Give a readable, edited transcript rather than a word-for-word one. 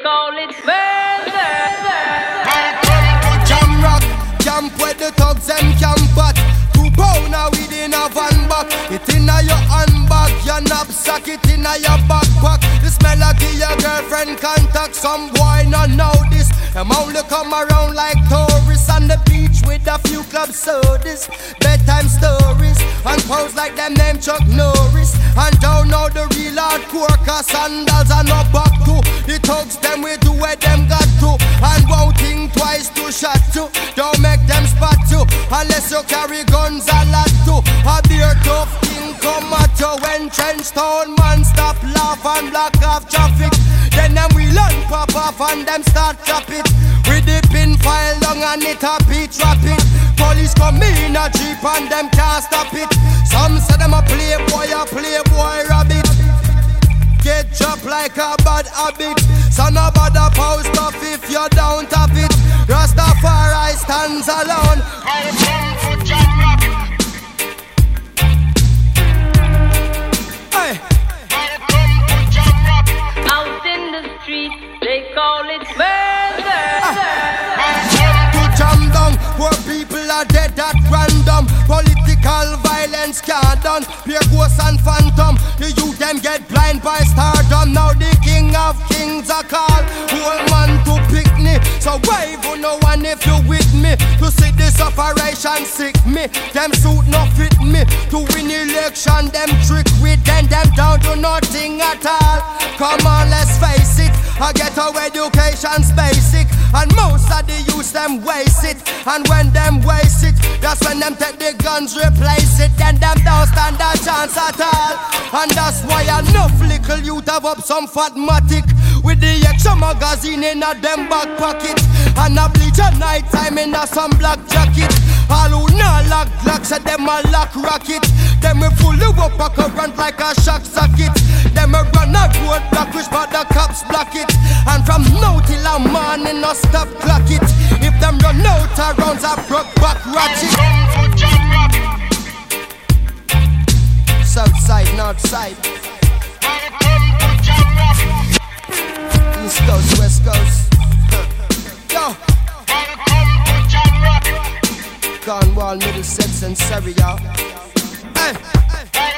call it murder. Jam rock, camp where the thugs and camp at. 2 pound now within a van back. It inna your handbag, your knapsack, it inna your backpack. The smell of your girlfriend contact. Some boy not know this. Them only come around like tourists on the beach with a few club sodas, bedtime stories, and pose like them name Chuck Norris. And don't know the real hardcore, cause sandals are not back to. The thugs them we do where them got to. And won't think twice to shot to. Don't make them spot you, unless you carry guns a lot to. A beer tough king come at you when trench town man stop laugh and block off traffic. Then them we learn pop off and them start drop it. With the pin file long and it a beat rapid. Police come in a jeep and them can't stop it. Some say them a playboy rabbit. Get dropped like a bad habit. So no bother post off if you don't have it. Rastafari stands alone. Hey. Out in the street, they call it murder. To jam down, poor people are dead at random. Political violence can't done. Pure ghosts and phantom. The youth them get blind by stardom. Now the king of kings are called. Whole man to pick me. So wave on no one if you with me. To see this operation sick me. Them suit no fit me. To win election them trick with them down to nothing at all. Come on, let's face it. I get our education's basic. And most of the youth them waste it. And when them waste it, that's when them take the guns replace it. Then them don't stand a chance at all. And that's why enough little youth have up some fatmatic. With the extra magazine in a them back pocket. And a bleach at night time in a some black jacket. All who not lock glocks at them a lock rocket. Them we full of up a current like a shock socket. Them we run a road block which but the cops block it. And from now till a morning no stop clock it. If them run out of rounds a broke back ratchet. South side, north side, East coast, west coast. Yo, Cornwall, Middlesex and Surrey, y'all. Hey.